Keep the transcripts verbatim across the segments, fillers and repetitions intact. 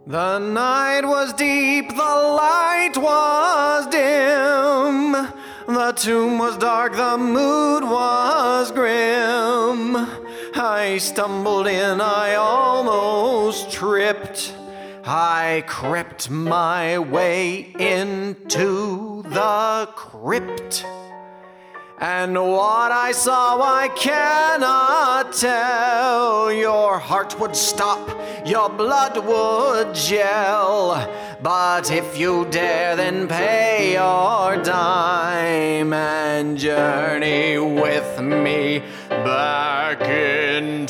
The night was deep, the light was dim. The tomb was dark, the mood was grim. I stumbled in, I almost tripped. I crept my way into the crypt. And what I saw I cannot tell. Your heart would stop, your blood would gel. But if you dare, then pay your dime and journey with me back in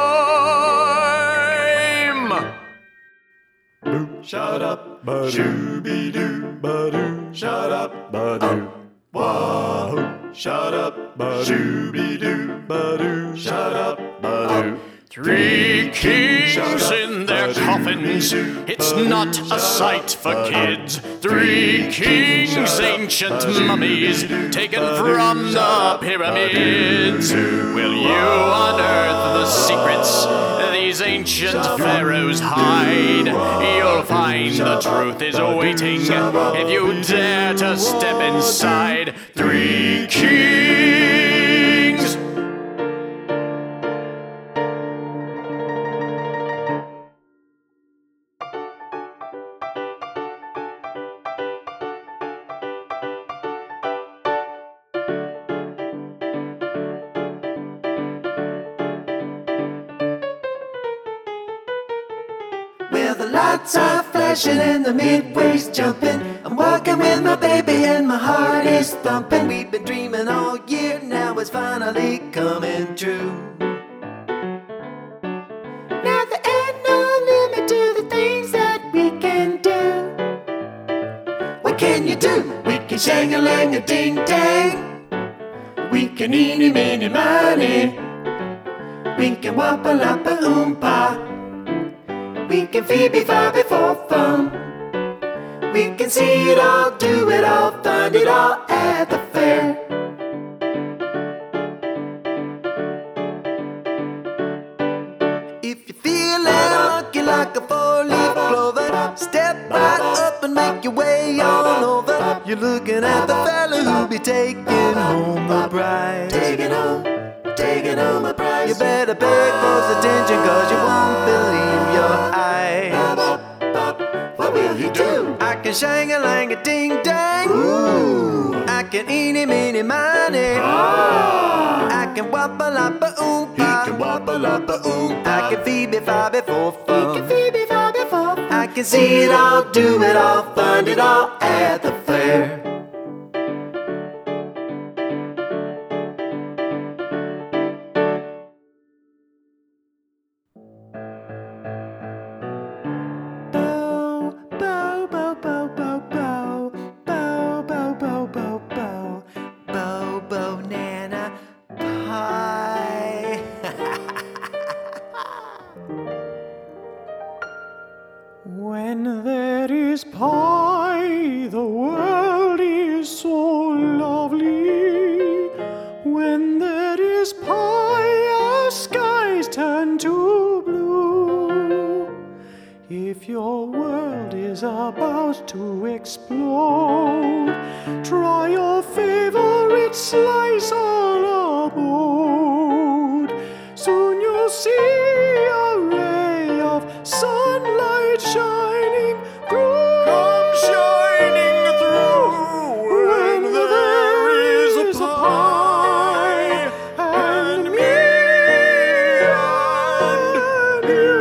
time. Boo, shut up, ba-doo-be-doo, ba-doo, shut up, ba-doo, wahoo. Shut up, ba-doo-be-doo, ba-doo, shut up, ba-doo. Three kings in their coffins, it's not a sight for kids. Three kings, ancient mummies, taken from the pyramids. Will you unearth the secrets these ancient pharaohs hide? You'll find the truth is waiting if you dare to step inside. Three kings. Well, the lights are flashing and the midway's jumping. I'm walking with my baby and my heart is thumping. We've been dreaming all year, now it's finally coming true. Now there ain't no limit to the things that we can do. What can you do? We can shang-a-lang-a-ding-dang. We can eeny-meeny-miny. We can wappa-lappa-oompa. We can phoebe-fabby for fun. We can see it all, do it all, find it all at the fair. If you're feeling lucky like a four-leaf clover, step right up and make your way on over. You're looking at the fella who'll be taking home the prize. Taking home, taking home a prize. You better pay close attention, cause you won't believe your eyes. What will he do? I can shang-a-lang-a-ding-dang. Ooh. I can eeny-meeny-miny. Ah. I can wappa-lappa-oompa. He can wappa-lappa-oompa. I can phoebe-fabby for fun. He can phoebe-fabby for fun. I can see it all, do it all, find it all at the fair. When there is pie, the world is so lovely. When there is pie, our skies turn to blue. If your world is about to explode, try your favorite slice on a board. Soon you'll see a ray of sunlight shining through. Come shining through when there is a pie and me and you.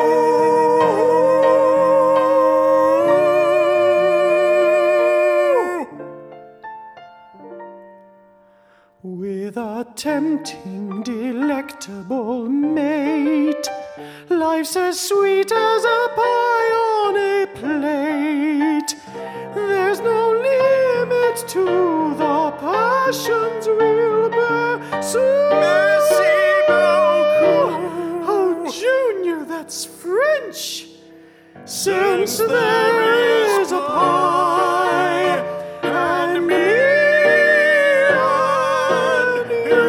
With a tempting, delectable mate, life's as sweet as a pie on a plate. There's no limit to the passions we'll bear. Merci beaucoup. Oh, Junior, that's French. Since there is a pie and me and you.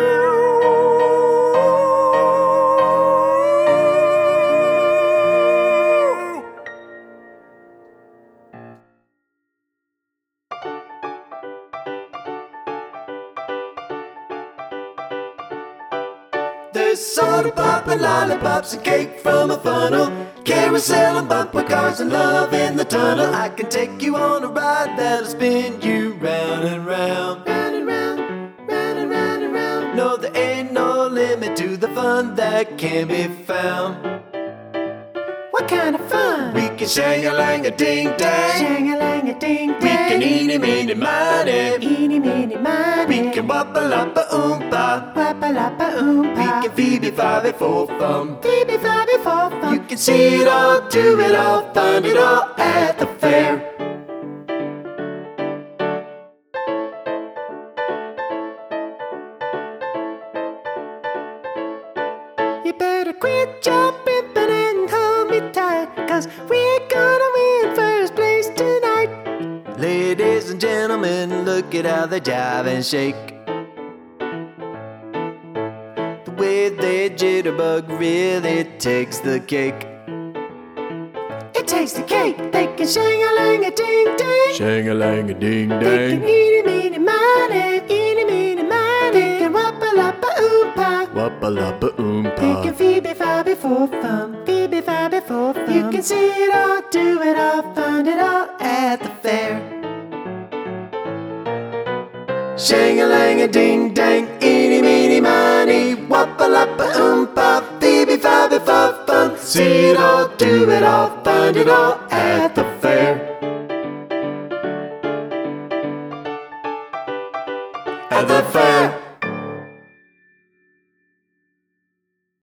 soda pop and lollipops and cake from a funnel. Carousel and bumper cars and love in the tunnel. I can take you on a ride that'll spin you round and round. Round and round, round and round and round. No, there ain't no limit to the fun that can be found. What kind of fun? We can shang-a-lang-a-ding-dang. Shang-a-lang-a-ding-dang. We can eeny-meeny-miny. Eeny-meeny-miny. We can wappa-lappa-oompa. Wappa-lappa-oompa. We can phoebe-fabby-for-fum. Phoebe-fabby-for-fum. You can see it all, do it all, find it all at the fair. You better quit your pimping and hold me tight, 'cause we're gonna win first place tonight. Ladies and gentlemen, look at how they jive and shake. The way they jitterbug really takes the cake. It takes the cake. They can shang-a-lang-a-ding-dang. Shang-a-lang-a-ding-dang. They can eeny-meeny-miny. Eeny-meeny-miny. They can wappa-lappa-oompa. Wappa-lappa-oompa. They can phoebe-fabby-for-fum. Phoebe-fabby-for-fum. You can see it all, do it all, find it all at the fair. Shang-a-lang-a-ding-dang, eeny-meeny-miny, wappa-lappa-oompa, phoebe-fabby-for-fum. See it all, do it all, find it all